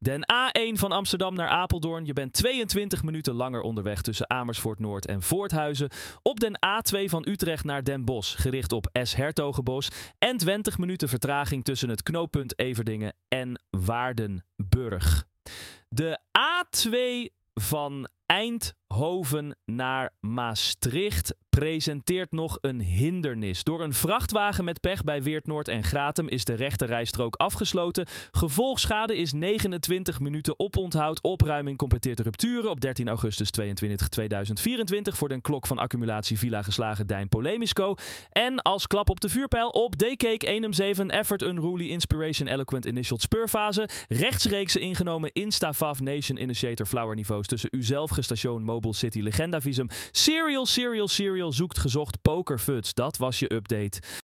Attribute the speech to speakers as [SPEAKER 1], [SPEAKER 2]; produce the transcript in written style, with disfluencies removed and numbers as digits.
[SPEAKER 1] Den A1 van Amsterdam naar Apeldoorn. Je bent 22 minuten langer onderweg tussen Amersfoort Noord en Voorthuizen. Op den A2 van Utrecht naar Den Bosch, gericht op S-Hertogenbosch. En 20 minuten vertraging tussen het knooppunt Everdingen en Waardenburg. De A2 van Eindhoven naar Maastricht presenteert nog een hindernis. Door een vrachtwagen met pech bij Weert Noord en Gratum is de rechterrijstrook afgesloten. Gevolgschade is 29 minuten oponthoud. Opruiming completeert de rupturen op 13 augustus 2024 voor de klok van accumulatie Villa Geslagen Dijn Polemisco. En als klap op de vuurpijl op D-Cake 1M7 Effort Unruly Inspiration Eloquent Initial Speurfase. Rechtsreeksen ingenomen Insta-Fav Nation Initiator Flower niveaus tussen uzelf gestation Mobile City Legenda Visum. Serial zoekt gezocht Poker Fuds. Dat was je update.